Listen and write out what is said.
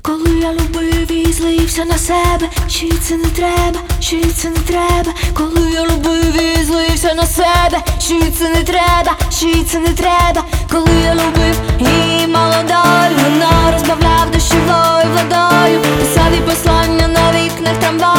Коли я любив і злився на себе, чи це не треба, чи це не треба. Коли я любив і злився на себе, чи це не треба, чи це не треба. Коли я любив і молодою, вона розбавляв дощовою водою, писав і послання на вікнах трамваю.